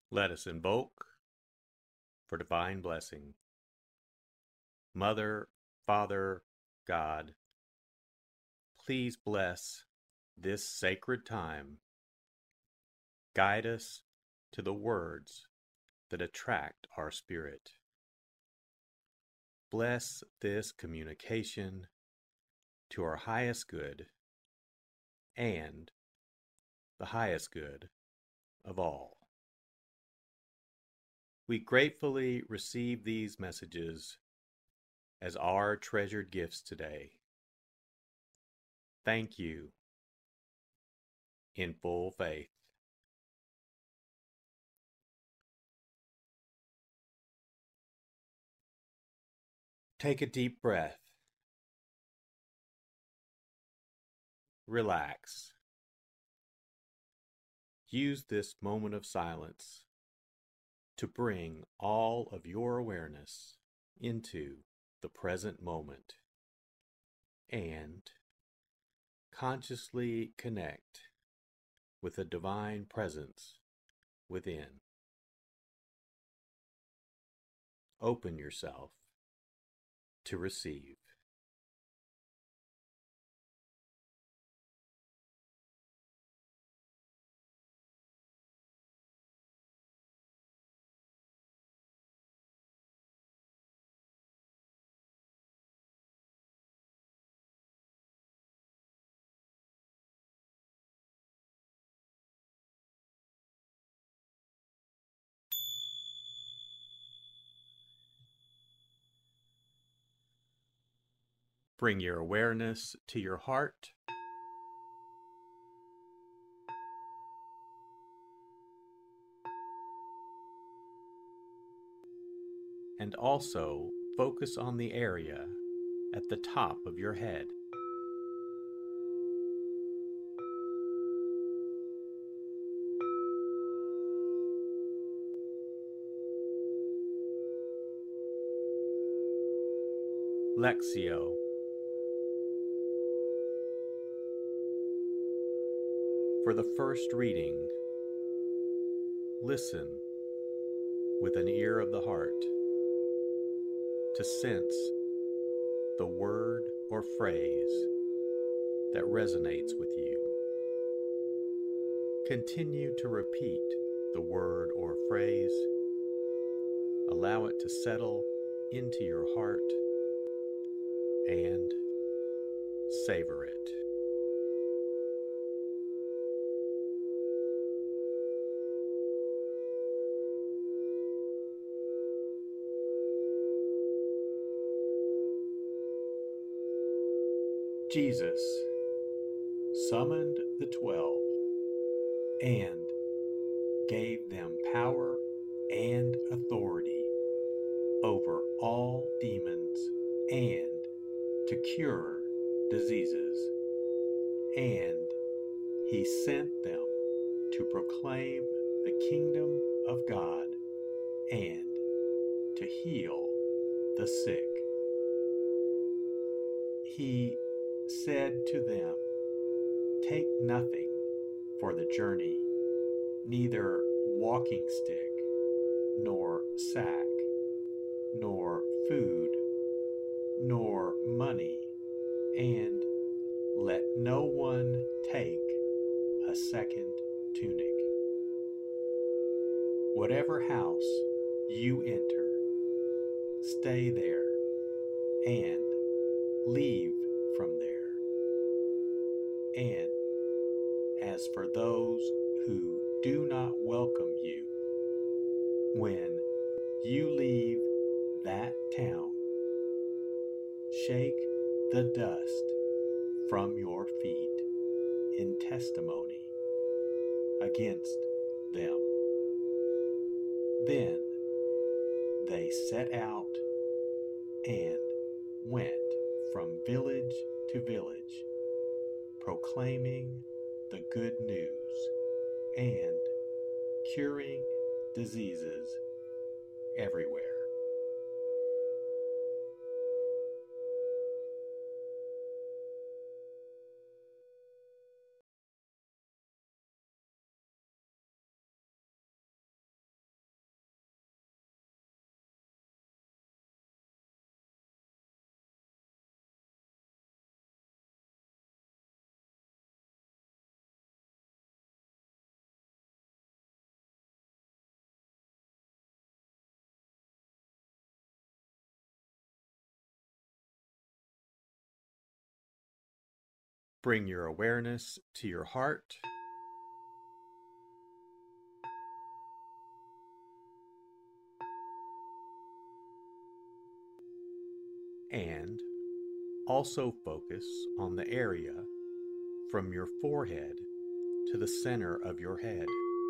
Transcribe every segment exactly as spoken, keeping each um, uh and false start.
Let us invoke for divine blessing. Mother, Father, God, please bless this sacred time. Guide us to the words that attract our spirit. Bless this communication to our highest good and the highest good of all. We gratefully receive these messages as our treasured gifts today. Thank you in full faith. Take a deep breath. Relax. Use this moment of silence to bring all of your awareness into the present moment and consciously connect with the divine presence within. Open yourself to receive. Bring your awareness to your heart. And also focus on the area at the top of your head. Lectio. For the first reading, listen with an ear of the heart to sense the word or phrase that resonates with you. Continue to repeat the word or phrase. Allow it to settle into your heart and savor it. Jesus summoned the twelve and gave them power and authority over all demons and to cure diseases. And he sent them to proclaim the kingdom of God and to heal the sick. He said to them, "Take nothing for the journey, neither walking stick, nor sack, nor food, nor money, and let no one take a second tunic. Whatever house you enter, stay there and leave from there. And as for those who do not welcome you, when you leave that town, shake the dust from your feet in testimony against them." Then they set out and went from village to village, proclaiming the good news and curing diseases everywhere. Bring your awareness to your heart. And also focus on the area from your forehead to the center of your head.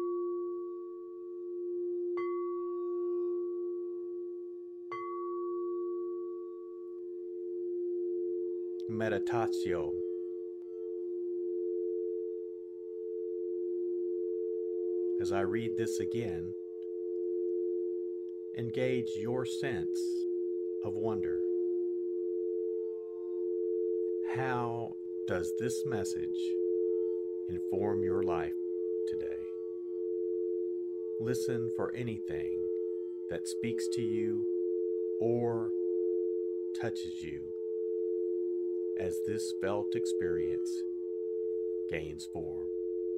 Meditatio. As I read this again, engage your sense of wonder. How does this message inform your life today? Listen for anything that speaks to you or touches you as this felt experience gains form.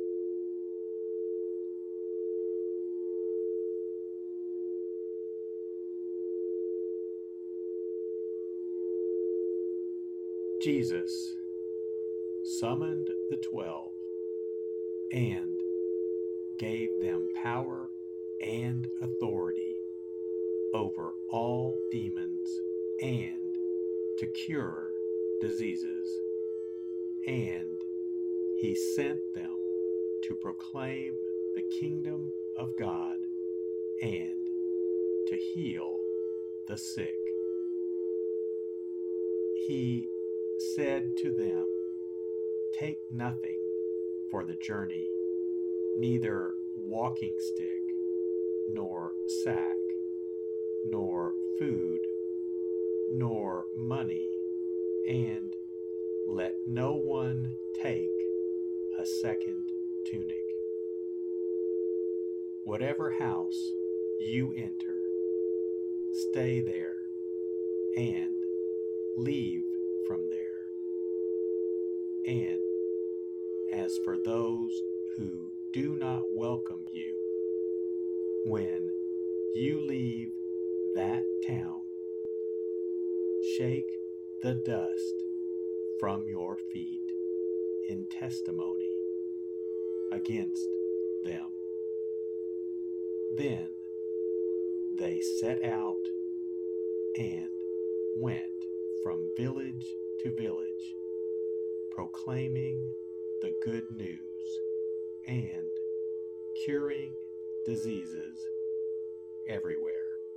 Jesus summoned the twelve and gave them power and authority over all demons and to cure diseases. And he sent them to proclaim the kingdom of God and to heal the sick. He said to them, "Take nothing for the journey, neither walking stick, nor sack, nor food, nor money, and let no one take a second tunic. Whatever house you enter, stay there, and leave from there. And as for those who do not welcome you, when you leave that town, shake the dust from your feet in testimony against them." Then they set out and went from village to village, proclaiming the good news and curing diseases everywhere.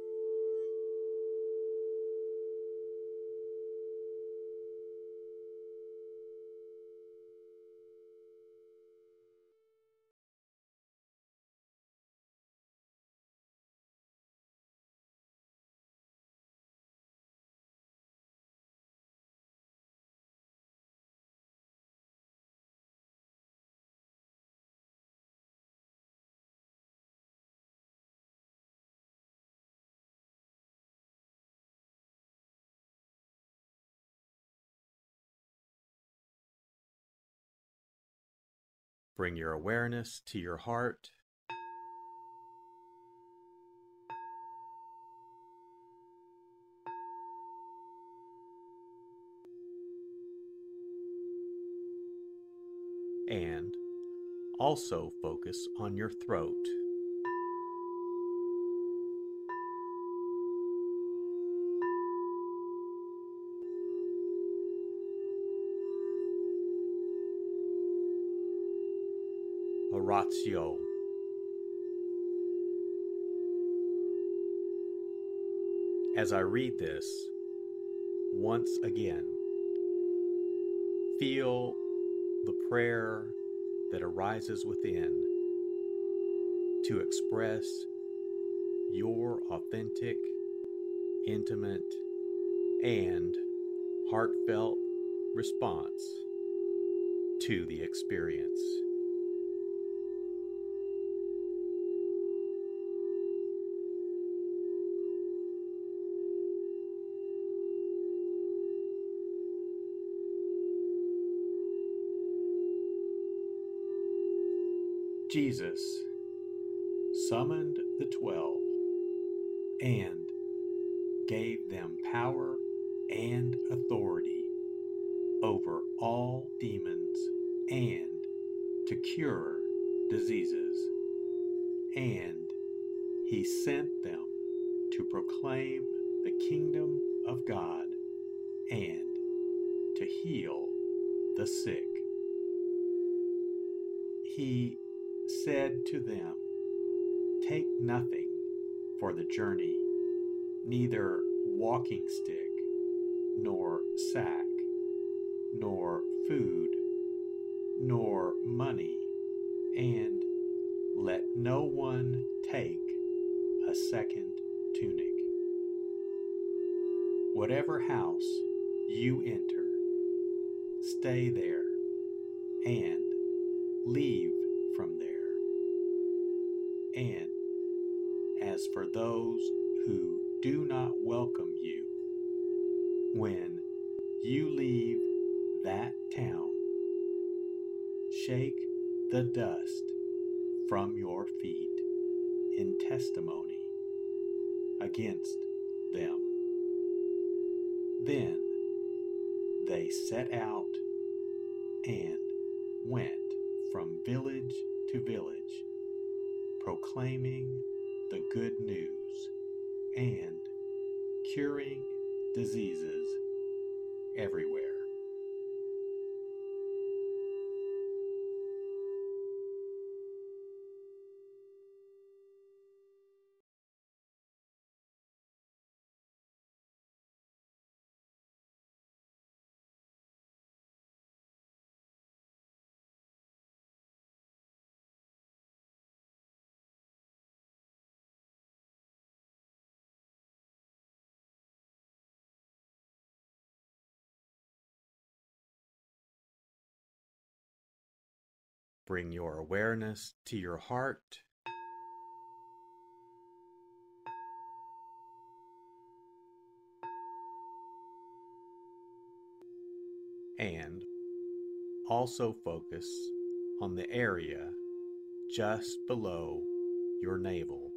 Bring your awareness to your heart. And also focus on your throat. Oratio. As I read this, once again, feel the prayer that arises within to express your authentic, intimate, and heartfelt response to the experience. Jesus summoned the twelve and gave them power and authority over all demons and to cure diseases. And he sent them to proclaim the kingdom of God and to heal the sick. He said to them, "Take nothing for the journey, neither walking stick, nor sack, nor food, nor money, and let no one take a second tunic. Whatever house you enter, stay there and leave from there. And as for those who do not welcome you, when you leave that town, shake the dust from your feet in testimony against them." Then they set out and went from village to village, proclaiming the good news and curing diseases everywhere. Bring your awareness to your heart and also focus on the area just below your navel.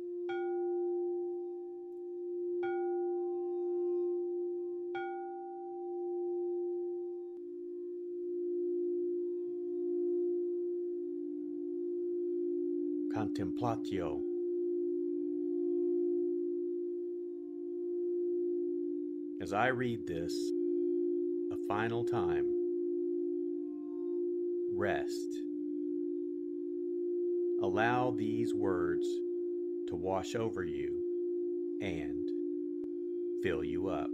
Contemplatio. As I read this a final time, rest. Allow these words to wash over you and fill you up.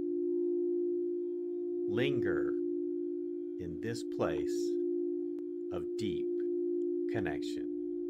Linger in this place of deep connection.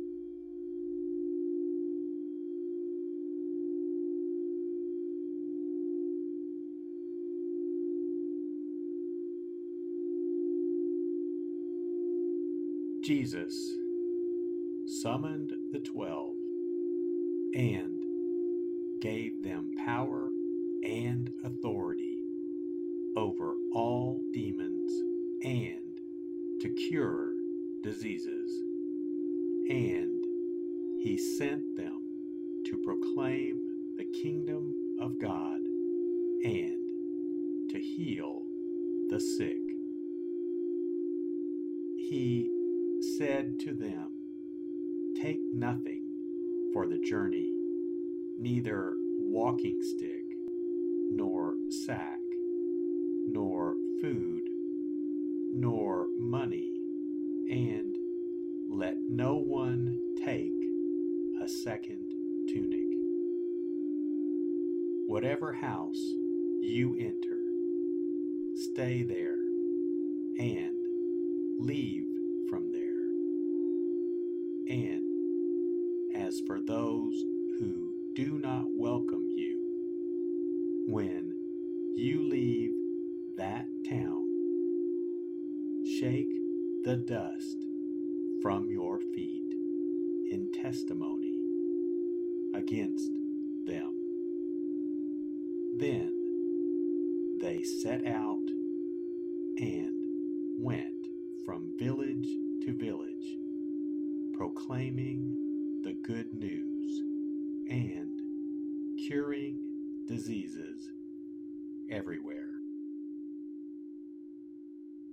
Jesus summoned the twelve and gave them power and authority over all demons and to cure diseases. And he sent them to proclaim the kingdom of God and to heal the sick. He said to them, "Take nothing for the journey, neither walking stick, nor sack, nor food, nor money, and let no one take a second tunic. Whatever house you enter, stay there and leave from there. And as for those who do not welcome you, when you leave that town, shake the dust from your feet in testimony against them." Then they set out and went from village to village, proclaiming the good news and curing diseases everywhere.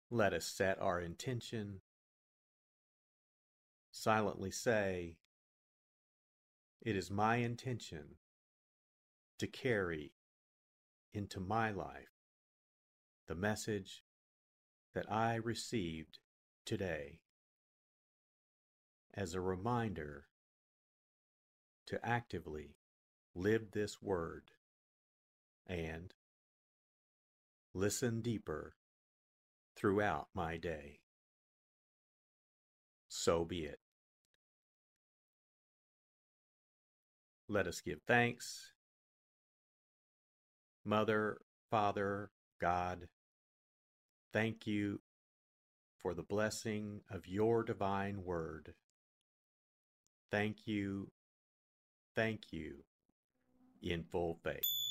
Let us set our intention, silently say, "It is my intention to carry into my life the message that I received today as a reminder to actively live this word and listen deeper throughout my day." So be it. Let us give thanks. Mother, Father, God, thank you for the blessing of your divine word. Thank you, thank you, in full faith.